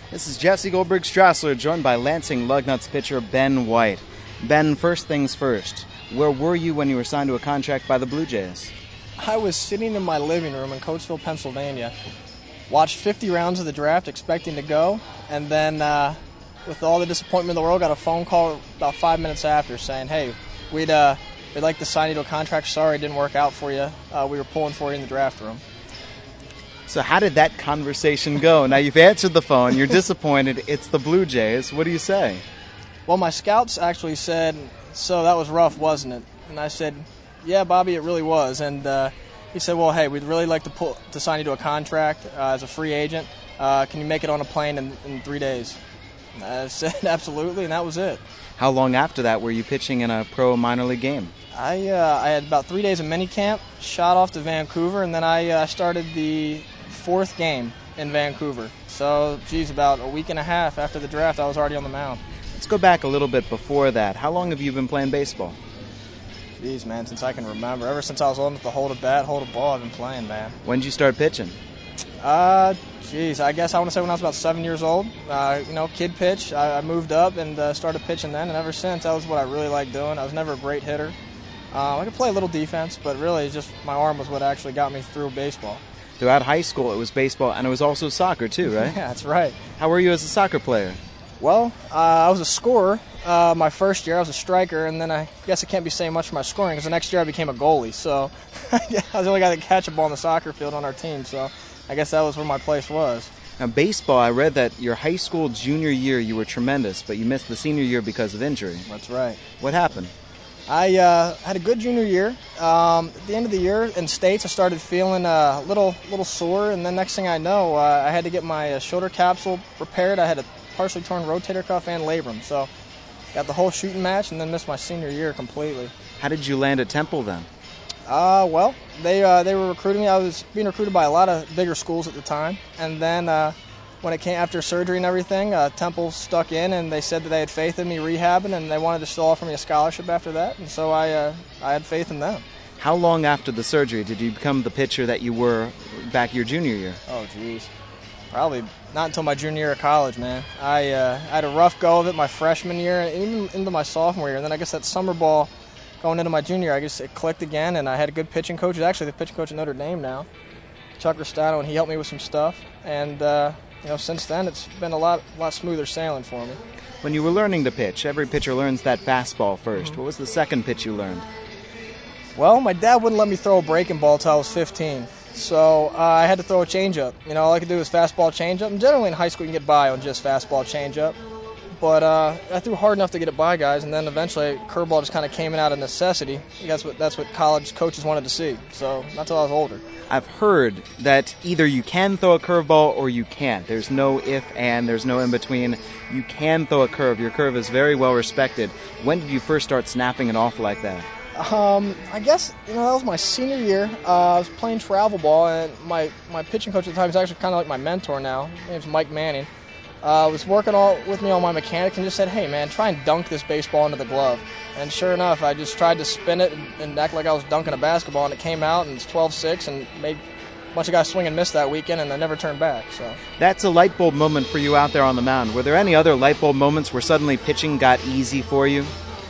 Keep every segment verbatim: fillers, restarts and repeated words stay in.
This is Jesse Goldberg-Strassler, joined by Lansing Lugnuts pitcher Ben White. Ben, first things first, where were you when you were signed to a contract by the Blue Jays? I was sitting in my living room in Coatesville, Pennsylvania, watched fifty rounds of the draft expecting to go, and then uh, with all the disappointment in the world, got a phone call about five minutes after saying, hey, we'd, uh, we'd like to sign you to a contract. Sorry it didn't work out for you. Uh, we were pulling for you in the draft room. So how did that conversation go? Now you've answered the phone, you're disappointed, it's the Blue Jays. What do you say? Well, my scouts actually said, so that was rough, wasn't it? And I said, yeah, Bobby, it really was. And uh, he said, well, hey, we'd really like to pull, to sign you to a contract uh, as a free agent. Uh, can you make it on a plane in, in three days? And I said, absolutely, and that was it. How long after that were you pitching in a pro minor league game? I uh, I had about three days of minicamp, shot off to Vancouver, and then I uh, started the fourth game in Vancouver. So, geez, about a week and a half after the draft, I was already on the mound. Let's go back a little bit before that. How long have you been playing baseball? Geez, man, since I can remember. Ever since I was old enough to hold a bat, hold a ball, I've been playing, man. When did you start pitching? Uh, geez, I guess I want to say when I was about seven years old. Uh, you know, kid pitch. I, I moved up and uh, started pitching then, and ever since, that was what I really liked doing. I was never a great hitter. Uh, I could play a little defense, but really just my arm was what actually got me through baseball. Throughout high school, it was baseball, and it was also soccer, too, right? Yeah, that's right. How were you as a soccer player? Well, uh, I was a scorer uh, my first year. I was a striker, and then I guess I can't be saying much for my scoring because the next year I became a goalie. So I was the only guy that could catch a ball on the soccer field on our team, so I guess that was where my place was. Now, baseball, I read that your high school junior year you were tremendous, but you missed the senior year because of injury. That's right. What happened? I uh, had a good junior year. Um, at the end of the year in states, I started feeling a little little sore, and then next thing I know, uh, I had to get my uh, shoulder capsule repaired. I had a partially torn rotator cuff and labrum, so got the whole shooting match and then missed my senior year completely. How did you land at Temple then? Uh, well, they uh, they were recruiting me. I was being recruited by a lot of bigger schools at the time, and then uh, when it came after surgery and everything, uh, Temple stuck in, and they said that they had faith in me rehabbing, and they wanted to still offer me a scholarship after that, and so I uh, I had faith in them. How long after the surgery did you become the pitcher that you were back your junior year? Oh, geez. Probably not until my junior year of college, man. I, uh, I had a rough go of it my freshman year and even into my sophomore year, and then I guess that summer ball going into my junior year, I guess it clicked again, and I had a good pitching coach. He's actually the pitching coach at Notre Dame now, Chuck Ristano, and he helped me with some stuff, and uh, you know, since then, it's been a lot lot smoother sailing for me. When you were learning to pitch, every pitcher learns that fastball first. Mm-hmm. What was the second pitch you learned? Well, my dad wouldn't let me throw a breaking ball until I was fifteen, so uh, I had to throw a changeup. You know, all I could do was fastball changeup, and generally in high school you can get by on just fastball changeup. But uh, I threw hard enough to get it by guys, and then eventually curveball just kind of came in out of necessity. That's what that's what college coaches wanted to see. So not until I was older. I've heard that either you can throw a curveball or you can't. There's no if and, there's no in between. You can throw a curve. Your curve is very well respected. When did you first start snapping it off like that? Um, I guess, you know, that was my senior year. Uh, I was playing travel ball, and my, my pitching coach at the time is actually kind of like my mentor now. His name's Mike Manning. Uh, was working all with me on my mechanics and just said, hey, man, try and dunk this baseball into the glove. And sure enough, I just tried to spin it and, and act like I was dunking a basketball, and it came out, and it's twelve six, and made a bunch of guys swing and miss that weekend, and I never turned back. So that's a light bulb moment for you out there on the mound. Were there any other light bulb moments where suddenly pitching got easy for you?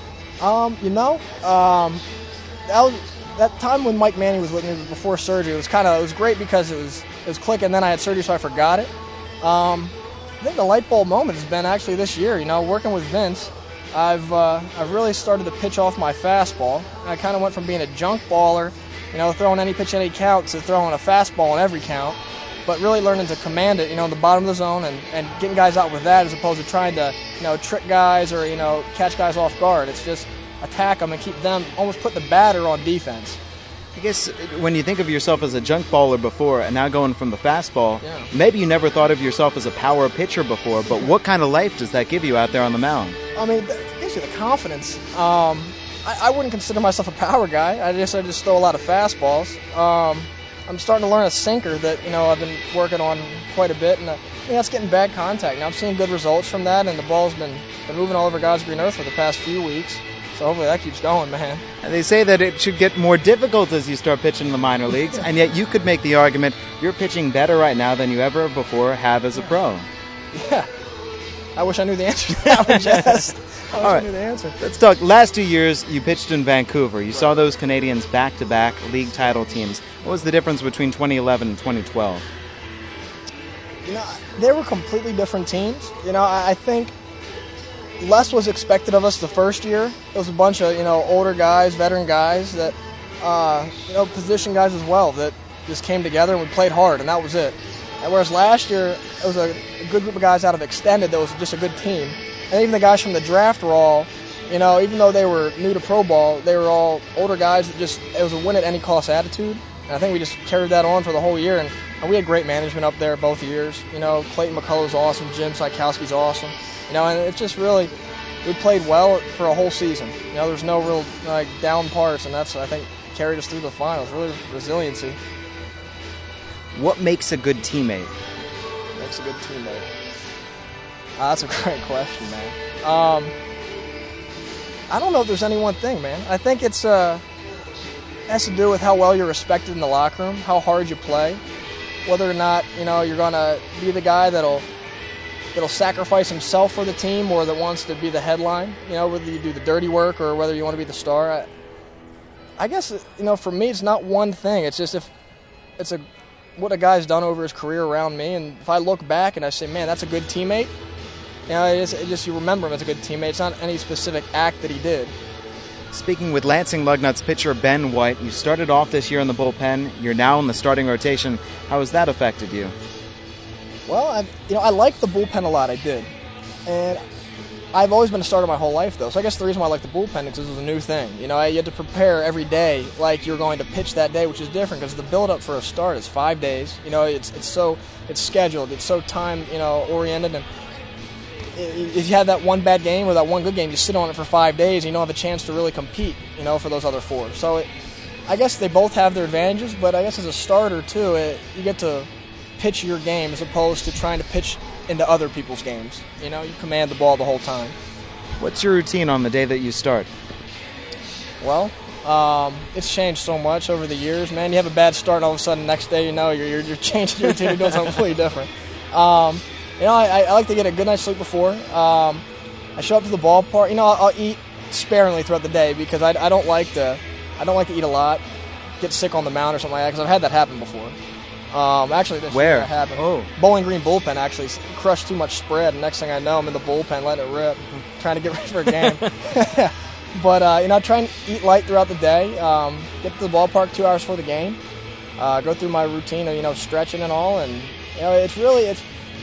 Um, you know, um, that was that time when Mike Manning was with me before surgery. It was kind of it was great because it was it was clicking. Then I had surgery, so I forgot it. Um, I think the light bulb moment has been actually this year. You know, working with Vince, I've uh, I've really started to pitch off my fastball. I kind of went from being a junk baller, you know, throwing any pitch any count, to throwing a fastball in every count, but really learning to command it, you know, in the bottom of the zone and, and getting guys out with that as opposed to trying to, you know, trick guys or, you know, catch guys off guard. It's just attack them and keep them, almost put the batter on defense. I guess when you think of yourself as a junk baller before and now going from the fastball, yeah. Maybe you never thought of yourself as a power pitcher before, but what kind of life does that give you out there on the mound? I mean, it gives you the confidence. Um, I, I wouldn't consider myself a power guy. I just I just throw a lot of fastballs. Um, I'm starting to learn a sinker that, you know, I've been working on quite a bit, and uh, you know, it's getting bad contact. Now I'm seeing good results from that, and the ball's been, been moving all over God's green earth for the past few weeks. So hopefully that keeps going, man. And they say that it should get more difficult as you start pitching in the minor leagues, and yet you could make the argument you're pitching better right now than you ever before have as a pro. Yeah. I wish I knew the answer to that one, Jess. I wish All right. I knew the answer. Let's talk. Last two years, you pitched in Vancouver. You right. saw those Canadians back-to-back league title teams. What was the difference between twenty eleven and twenty twelve? You know, they were completely different teams. You know, I, I think less was expected of us the first year. It was a bunch of, you know, older guys, veteran guys that, uh, you know, position guys as well that just came together and we played hard, and that was it. And whereas last year, it was a, a good group of guys out of extended that was just a good team. And even the guys from the draft were all, you know, even though they were new to pro ball, they were all older guys that just, it was a win-at-any-cost attitude. And I think we just carried that on for the whole year. And, and we had great management up there both years. You know, Clayton McCullough's awesome. Jim Sykowski's awesome. You know, and it's just really, we played well for a whole season. You know, there's no real, like, down parts. And that's, I think, carried us through the finals. Really resiliency. What makes a good teammate? Makes a good teammate. Uh, that's a great question, man. Um, I don't know if there's any one thing, man. I think it's uh, it has to do with how well you're respected in the locker room, how hard you play, whether or not you know you're gonna be the guy that'll that'll sacrifice himself for the team or that wants to be the headline. You know, whether you do the dirty work or whether you want to be the star. I, I guess you know, for me, it's not one thing. It's just if it's a what a guy's done over his career around me, and if I look back and I say, man, that's a good teammate, you know, it's, it just you remember him as a good teammate. It's not any specific act that he did. Speaking with Lansing Lugnuts pitcher Ben White, you started off this year in the bullpen. You're now in the starting rotation. How has that affected you? Well, I, you know, I like the bullpen a lot. I did, and I've always been a starter my whole life, though. So I guess the reason why I like the bullpen is because it was a new thing. You know, I, you had to prepare every day like you're going to pitch that day, which is different because the build-up for a start is five days. You know, it's it's so it's scheduled, it's so time you know oriented, and if you have that one bad game or that one good game, you sit on it for five days, and you don't have a chance to really compete. You know, for those other four. So it, I guess they both have their advantages, but I guess as a starter too, it, you get to pitch your game as opposed to trying to pitch into other people's games. You know, you command the ball the whole time. What's your routine on the day that you start? Well, um, it's changed so much over the years, man. You have a bad start, and all of a sudden, next day, you know, you're you're, you're changing your routine, you're doing something completely different. Um, you know, I, I like to get a good night's sleep before. Um, I show up to the ballpark. You know, I'll, I'll eat sparingly throughout the day because I, I don't like to I don't like to eat a lot, get sick on the mound or something like that because I've had that happen before. Um, actually, this Where? year it happened. Oh. Bowling Green bullpen actually crushed too much spread, and next thing I know, I'm in the bullpen letting it rip, trying to get ready for a game. But uh, you know, I try and eat light throughout the day. Um, get to the ballpark two hours before the game. Uh, go through my routine of you know stretching and all, and you know it's really it's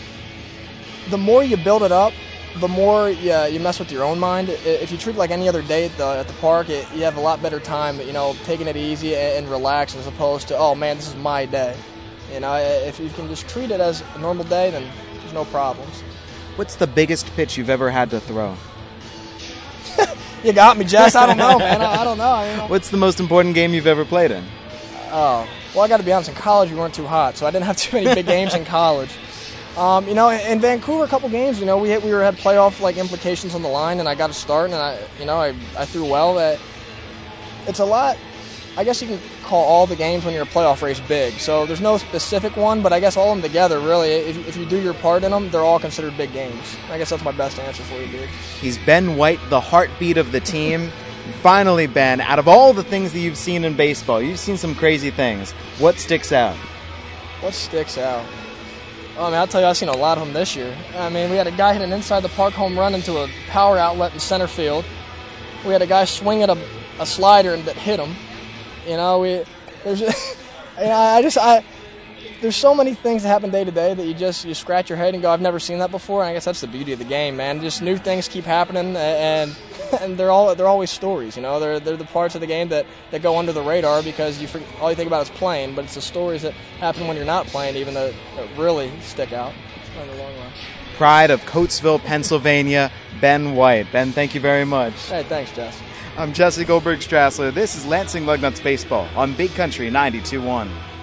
the more you build it up, the more you, you mess with your own mind. If you treat it like any other day at the, at the park, it, you have a lot better time. You know, taking it easy and, and relax as opposed to oh man, this is my day. You know, if you can just treat it as a normal day, then there's no problems. What's the biggest pitch you've ever had to throw? You got me, Jess. I don't know, man. I, I don't know. I mean, What's the most important game you've ever played in? Oh, well, I got to be honest. In college, we weren't too hot, so I didn't have too many big games in college. Um, you know, in Vancouver, a couple games. You know, we had, we were had playoff like implications on the line, and I got a start, and I, you know, I I threw well. Uh, it's a lot. I guess you can call all the games when you're a playoff race big. So there's no specific one, but I guess all of them together, really, if, if you do your part in them, they're all considered big games. I guess that's my best answer for you, dude. He's Ben White, the heartbeat of the team. Finally, Ben, out of all the things that you've seen in baseball, you've seen some crazy things. What sticks out? What sticks out? Oh, I mean, I'll tell you, I've seen a lot of them this year. I mean, we had a guy hit an inside-the-park home run into a power outlet in center field. We had a guy swing at a, a slider that hit him. You know, we there's, you know, I just I there's so many things that happen day to day that you just you scratch your head and go, I've never seen that before. And I guess that's the beauty of the game, man. Just new things keep happening, and and they're all they're always stories. You know, they're they're the parts of the game that, that go under the radar because you forget, all you think about is playing, but it's the stories that happen when you're not playing, even that, that really stick out in the long run. Pride of Coatesville, Pennsylvania, Ben White. Ben, thank you very much. Hey, thanks, Jess. I'm Jesse Goldberg-Strassler. This is Lansing Lugnuts Baseball on Big Country ninety-two point one.